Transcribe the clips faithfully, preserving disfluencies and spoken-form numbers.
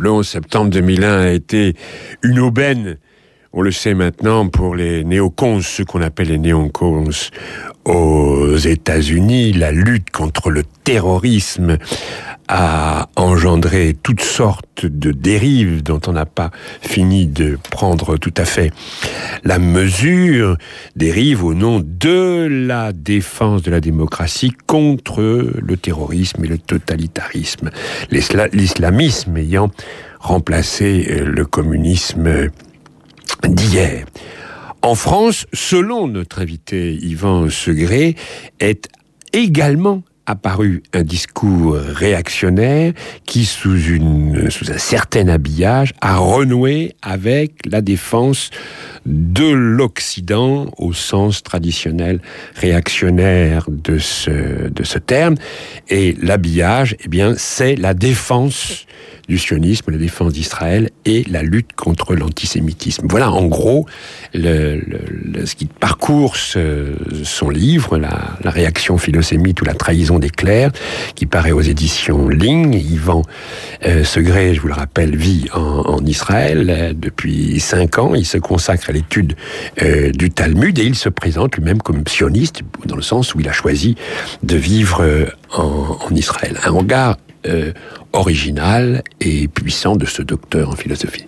Le onze septembre deux mille un a été une aubaine, on le sait maintenant, pour les néocons, ceux qu'on appelle les néocons aux États-Unis. La lutte contre le terrorisme a engendré toutes sortes de dérives dont on n'a pas fini de prendre tout à fait la mesure, dérives au nom de la défense de la démocratie contre le terrorisme et le totalitarisme, l'islamisme ayant remplacé le communisme d'hier. En France, selon notre invité Yvan Segré, est également apparu un discours réactionnaire qui, sous, une, sous un certain habillage, a renoué avec la défense de l'Occident au sens traditionnel réactionnaire de ce, de ce terme. Et l'habillage, eh bien, c'est la défense du sionisme, la défense d'Israël et la lutte contre l'antisémitisme. Voilà en gros le, le, le, ce qui parcourt ce, son livre, la, la réaction philosémite ou la trahison des clercs, qui paraît aux éditions Ligne. Yvan euh, Segré, je vous le rappelle, vit en, en Israël euh, depuis cinq ans. Il se consacre à l'étude euh, du Talmud et il se présente lui-même comme sioniste, dans le sens où il a choisi de vivre euh, en, en Israël. Un regard Euh, original et puissant de ce docteur en philosophie.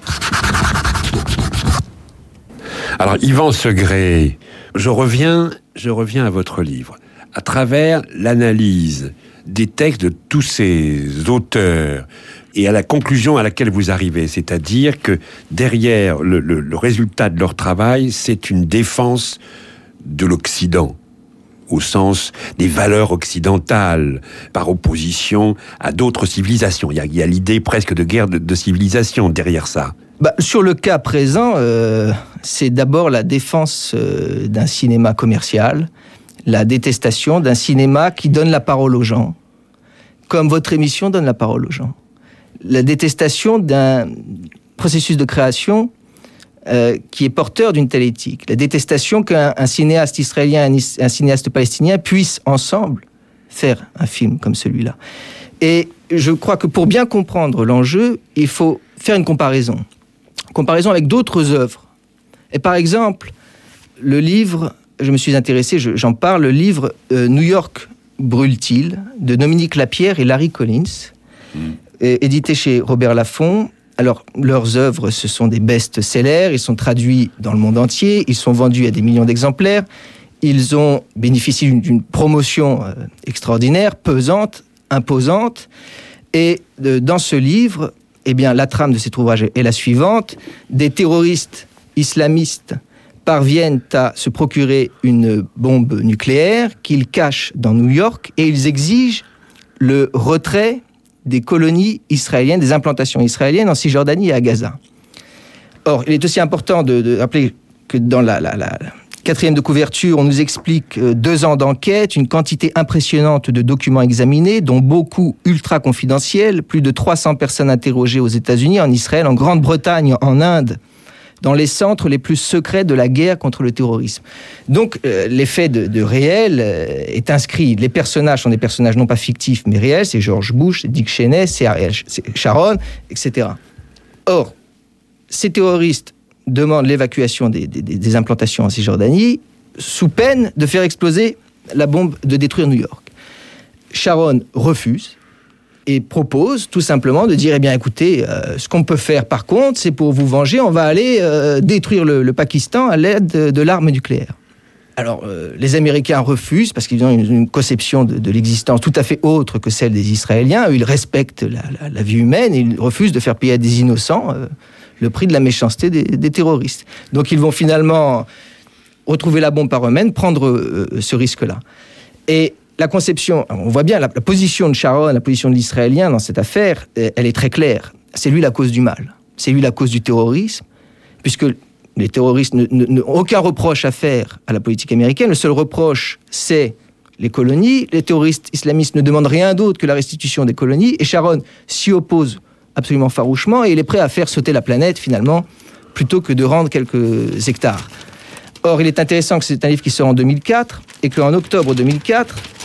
Alors, Yvan Segré, je reviens, je reviens à votre livre. À travers l'analyse des textes de tous ces auteurs et à la conclusion à laquelle vous arrivez, c'est-à-dire que derrière le, le, le résultat de leur travail, c'est une défense de l'Occident, au sens des valeurs occidentales, par opposition à d'autres civilisations. Il y a, il y a l'idée presque de guerre de, de civilisation derrière ça. Bah, sur le cas présent, euh, c'est d'abord la défense euh, d'un cinéma commercial, la détestation d'un cinéma qui donne la parole aux gens, comme votre émission donne la parole aux gens. La détestation d'un processus de création Euh, qui est porteur d'une telle éthique. La détestation qu'un un cinéaste israélien et un, un cinéaste palestinien puissent ensemble faire un film comme celui-là. Et je crois que pour bien comprendre l'enjeu, il faut faire une comparaison. Comparaison avec d'autres œuvres. Et par exemple, le livre, je me suis intéressé, je, j'en parle, le livre euh, New York brûle-t-il de Dominique Lapierre et Larry Collins, mmh. euh, édité chez Robert Laffont. Alors, leurs œuvres, ce sont des best-sellers, ils sont traduits dans le monde entier, ils sont vendus à des millions d'exemplaires, ils ont bénéficié d'une, d'une promotion euh, extraordinaire, pesante, imposante, et euh, dans ce livre, eh bien, la trame de cet ouvrage est la suivante. Des terroristes islamistes parviennent à se procurer une bombe nucléaire qu'ils cachent dans New York, et ils exigent le retrait des colonies israéliennes, des implantations israéliennes en Cisjordanie et à Gaza. Or, il est aussi important de, de rappeler que dans la, la, la quatrième de couverture, on nous explique deux ans d'enquête, une quantité impressionnante de documents examinés, dont beaucoup ultra confidentiels, plus de trois cents personnes interrogées aux États-Unis, en Israël, en Grande-Bretagne, en Inde, dans les centres les plus secrets de la guerre contre le terrorisme. Donc, euh, l'effet de, de réel euh, est inscrit. Les personnages sont des personnages non pas fictifs, mais réels. C'est George Bush, c'est Dick Cheney, c'est Ariel Sharon, et cetera. Or, ces terroristes demandent l'évacuation des, des, des implantations en Cisjordanie sous peine de faire exploser la bombe, de détruire New York. Sharon refuse et propose tout simplement de dire, eh bien écoutez, euh, ce qu'on peut faire par contre, c'est pour vous venger, on va aller euh, détruire le, le Pakistan à l'aide de, de l'arme nucléaire. Alors, euh, les Américains refusent parce qu'ils ont une, une conception de, de l'existence tout à fait autre que celle des Israéliens. Ils respectent la, la, la vie humaine et ils refusent de faire payer à des innocents euh, le prix de la méchanceté des, des terroristes. Donc, ils vont finalement retrouver la bombe par eux-mêmes, prendre euh, ce risque-là. Et la conception, on voit bien la, la position de Sharon, la position de l'Israélien dans cette affaire, elle est très claire. C'est lui la cause du mal. C'est lui la cause du terrorisme, puisque les terroristes n'ont aucun reproche à faire à la politique américaine. Le seul reproche, c'est les colonies. Les terroristes islamistes ne demandent rien d'autre que la restitution des colonies. Et Sharon s'y oppose absolument farouchement et il est prêt à faire sauter la planète, finalement, plutôt que de rendre quelques hectares. Or, il est intéressant que c'est un livre qui sort en deux mille quatre et qu'en octobre deux mille quatre,